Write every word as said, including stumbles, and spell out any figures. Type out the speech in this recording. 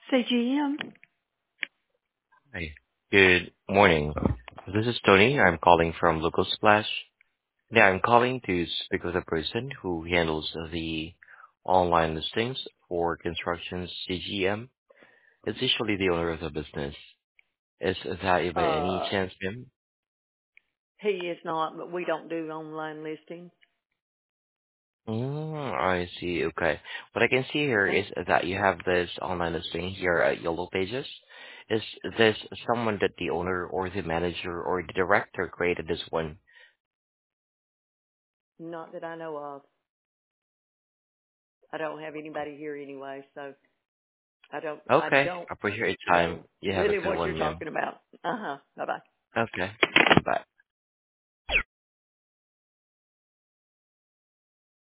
C G M. Hi. Good morning. This is Tony. I'm calling from Local Splash. Yeah, I'm calling to speak with a person who handles the online listings for construction C G M. It's usually the owner of the business. Is that by any Uh, chance him? he is not, but we don't do online listings. Mm, I see. Okay. What I can see here Okay. is that you have this online listing here at Yellow Pages. Is this someone that the owner or the manager or the director created this one? Not that I know of. I don't have anybody here anyway, so I don't, I Okay. don't Appreciate your time. know You have a really good what you're one, ma'am. talking about. Uh huh. Bye bye. Okay. Bye.